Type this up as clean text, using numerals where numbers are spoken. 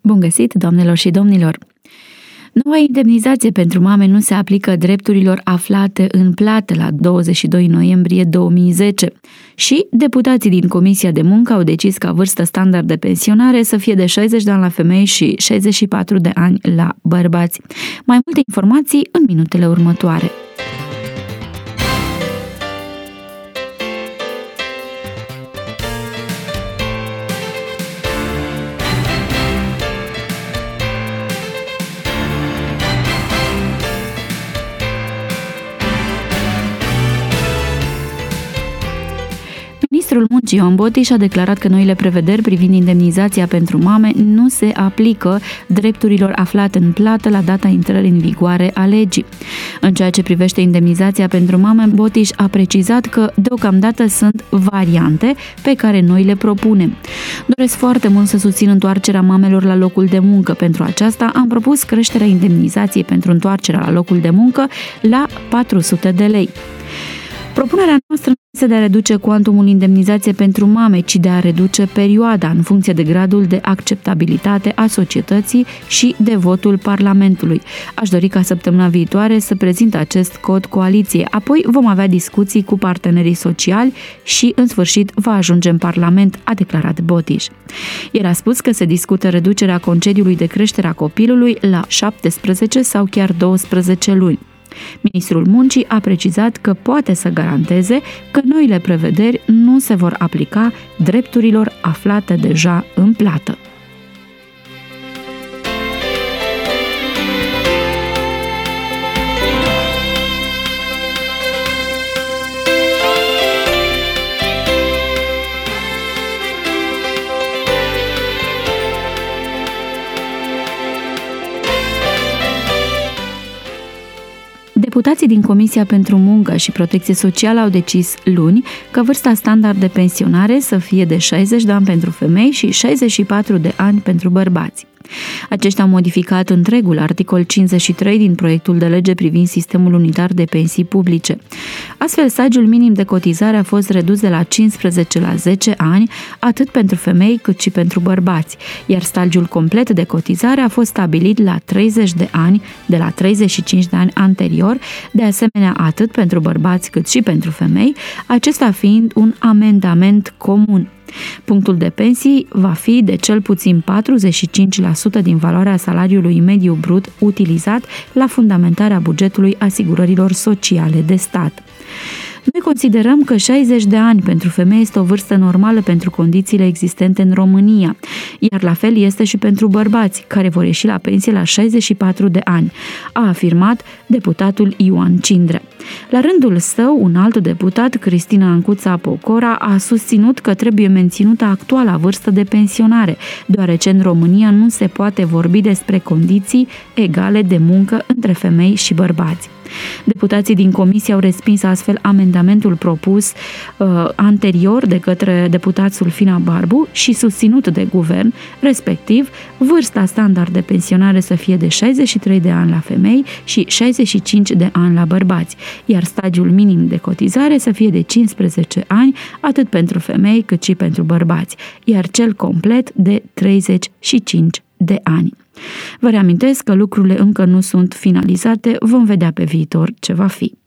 Bun găsit, doamnelor și domnilor! Noua indemnizație pentru mame nu se aplică drepturilor aflate în plată la 22 noiembrie 2010 și deputații din Comisia de Muncă au decis ca vârsta standard de pensionare să fie de 60 de ani la femei și 64 de ani la bărbați. Mai multe informații în minutele următoare. Ministrul Muncii Ioan Botiș a declarat că noile prevederi privind indemnizația pentru mame nu se aplică drepturilor aflate în plată la data intrării în vigoare a legii. În ceea ce privește indemnizația pentru mame, Botiș a precizat că deocamdată sunt variante pe care noi le propunem. Doresc foarte mult să susțin întoarcerea mamelor la locul de muncă. Pentru aceasta am propus creșterea indemnizației pentru întoarcerea la locul de muncă la 400 de lei. Propunerea noastră nu este de a reduce cuantumul indemnizației pentru mame, ci de a reduce perioada în funcție de gradul de acceptabilitate a societății și de votul Parlamentului. Aș dori ca săptămâna viitoare să prezint acest cod coaliției, apoi vom avea discuții cu partenerii sociali și, în sfârșit, va ajunge în Parlament, a declarat Botiș. El a spus că se discută reducerea concediului de creștere a copilului la 17 sau chiar 12 luni. Ministrul Muncii a precizat că poate să garanteze că noile prevederi nu se vor aplica drepturilor aflate deja în plată. Deputații din Comisia pentru Muncă și Protecție Socială au decis luni că vârsta standard de pensionare să fie de 60 de ani pentru femei și 64 de ani pentru bărbați. Aceștia au modificat întregul articol 53 din proiectul de lege privind sistemul unitar de pensii publice. Astfel, stagiul minim de cotizare a fost redus de la 15 la 10 ani, atât pentru femei cât și pentru bărbați, iar stagiul complet de cotizare a fost stabilit la 30 de ani, de la 35 de ani anterior, de asemenea atât pentru bărbați cât și pentru femei, acesta fiind un amendament comun. Punctul de pensii va fi de cel puțin 45% din valoarea salariului mediu brut utilizat la fundamentarea bugetului asigurărilor sociale de stat. Noi considerăm că 60 de ani pentru femei este o vârstă normală pentru condițiile existente în România, iar la fel este și pentru bărbați, care vor ieși la pensie la 64 de ani, a afirmat deputatul Ioan Cindrea. La rândul său, un alt deputat, Cristina Ancuța Pocora, a susținut că trebuie menținută actuala vârstă de pensionare, deoarece în România nu se poate vorbi despre condiții egale de muncă între femei și bărbați. Deputații din comisie au respins astfel amendamentul propus anterior de către deputat Sulfina Barbu și susținut de guvern, respectiv vârsta standard de pensionare să fie de 63 de ani la femei și 65 de ani la bărbați, iar stagiul minim de cotizare să fie de 15 ani atât pentru femei cât și pentru bărbați, iar cel complet de 35 de ani. Vă reamintesc că lucrurile încă nu sunt finalizate, vom vedea pe viitor ce va fi.